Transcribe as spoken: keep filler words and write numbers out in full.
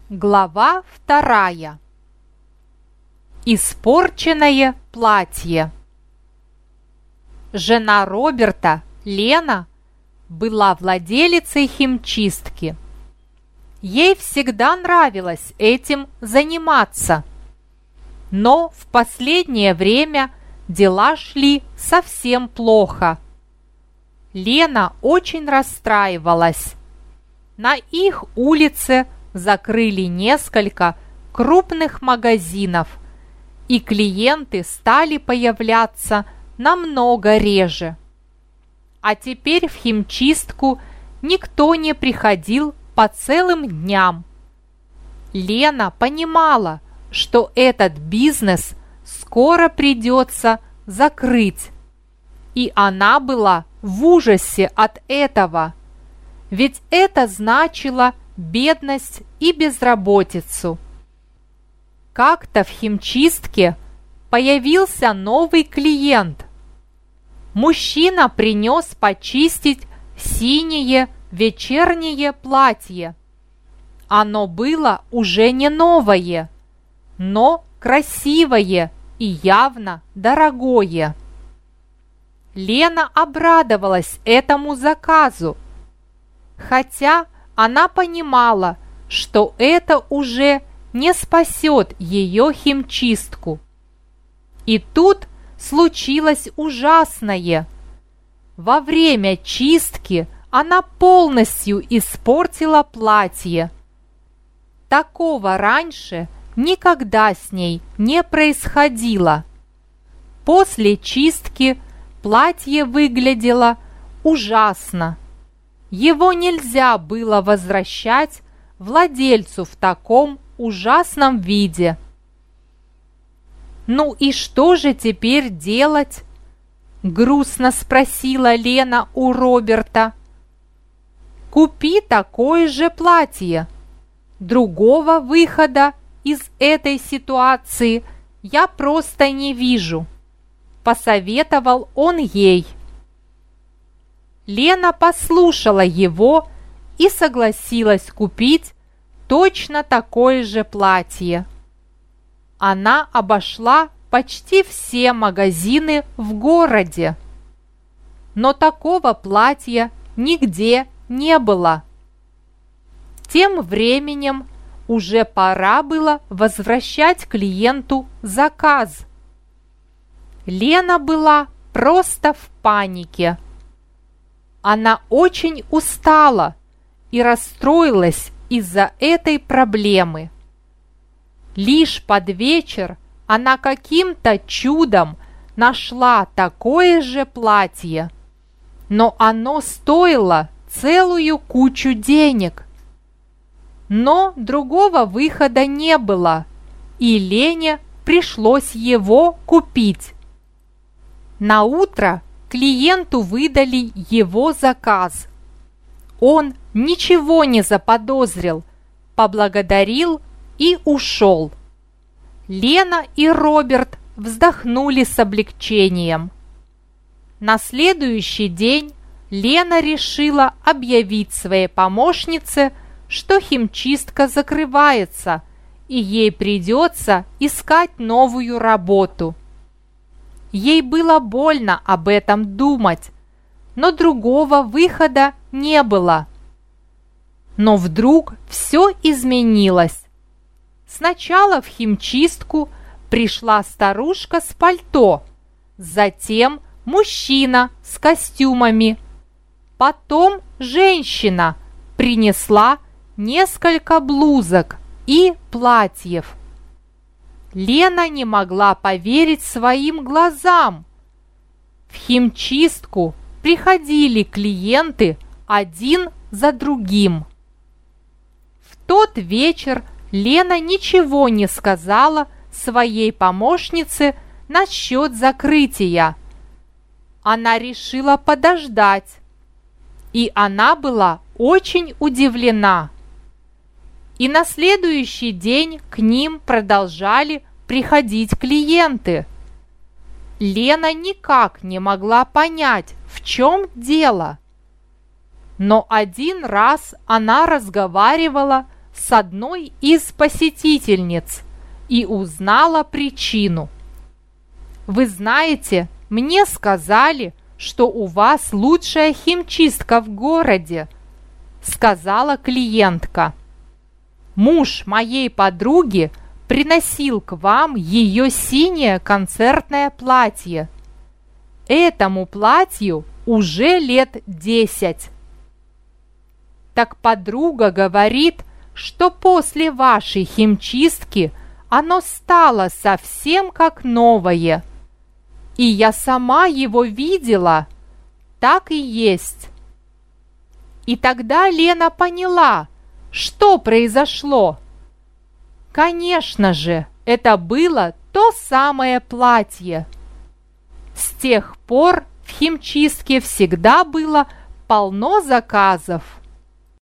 Глава вторая. Испорченное платье. Жена Роберта, Лена, была владелицей химчистки. Ей всегда нравилось этим заниматься. Но в последнее время дела шли совсем плохо. Лена очень расстраивалась. На их улице закрыли несколько крупных магазинов, и клиенты стали появляться намного реже. А теперь в химчистку никто не приходил по целым дням. Лена понимала, что этот бизнес скоро придется закрыть, и она была в ужасе от этого, ведь это значило бедность и безработицу. Как-то в химчистке появился новый клиент. Мужчина принес почистить синее вечернее платье. Оно было уже не новое, но красивое и явно дорогое. Лена обрадовалась этому заказу, хотя она понимала, что это уже не спасет ее химчистку. И тут случилось ужасное. Во время чистки она полностью испортила платье. Такого раньше никогда с ней не происходило. После чистки платье выглядело ужасно. Его нельзя было возвращать владельцу в таком ужасном виде. «Ну и что же теперь делать?» – грустно спросила Лена у Роберта. «Купи такое же платье. Другого выхода из этой ситуации я просто не вижу», – посоветовал он ей. Лена послушала его и согласилась купить точно такое же платье. Она обошла почти все магазины в городе, но такого платья нигде не было. Тем временем уже пора было возвращать клиенту заказ. Лена была просто в панике. Она очень устала и расстроилась из-за этой проблемы. Лишь под вечер она каким-то чудом нашла такое же платье, но оно стоило целую кучу денег. Но другого выхода не было, и Лене пришлось его купить. Наутро клиенту выдали его заказ. Он ничего не заподозрил, поблагодарил и ушел. Лена и Роберт вздохнули с облегчением. На следующий день Лена решила объявить своей помощнице, что химчистка закрывается, и ей придется искать новую работу. Ей было больно об этом думать, но другого выхода не было. Но вдруг все изменилось. Сначала в химчистку пришла старушка с пальто, затем мужчина с костюмами. Потом женщина принесла несколько блузок и платьев. Лена не могла поверить своим глазам. В химчистку приходили клиенты один за другим. В тот вечер Лена ничего не сказала своей помощнице насчет закрытия. Она решила подождать, и она была очень удивлена. И на следующий день к ним продолжали приходить клиенты. Лена никак не могла понять, в чем дело. Но один раз она разговаривала с одной из посетительниц и узнала причину. «Вы знаете, мне сказали, что у вас лучшая химчистка в городе», — сказала клиентка. «Муж моей подруги приносил к вам ее синее концертное платье. Этому платью уже лет десять. Так подруга говорит, что после вашей химчистки оно стало совсем как новое. И я сама его видела, так и есть». И тогда Лена поняла, что произошло. Конечно же, это было то самое платье. С тех пор в химчистке всегда было полно заказов.